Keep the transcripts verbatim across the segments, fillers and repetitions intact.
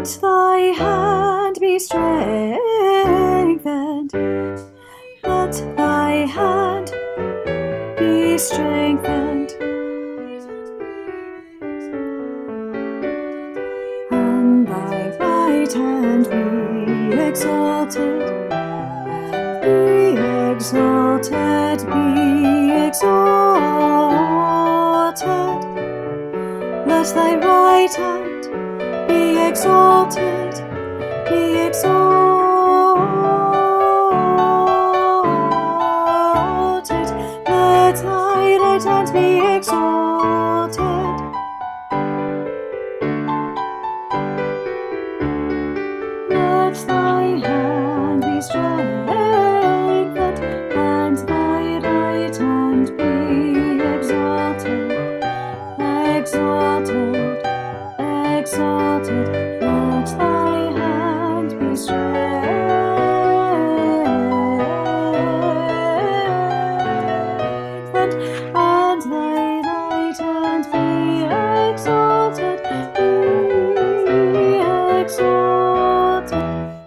Let thy hand be strengthened. Let thy hand be strengthened. And thy right hand be exalted. Be exalted, be exalted. Let thy right hand be exalted, be exalted. Let thy right hand be exalted. Let thy hand be strengthened, and thy right hand be exalted, exalted, exalted. Let thy hand be strengthened, and thy right hand be exalted, be exalted.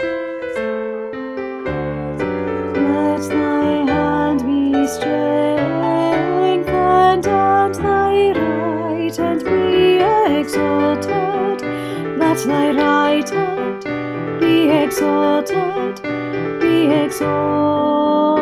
Let thy hand be strengthened, and thy right hand be exalted. Let thy right hand be exalted, be exalted.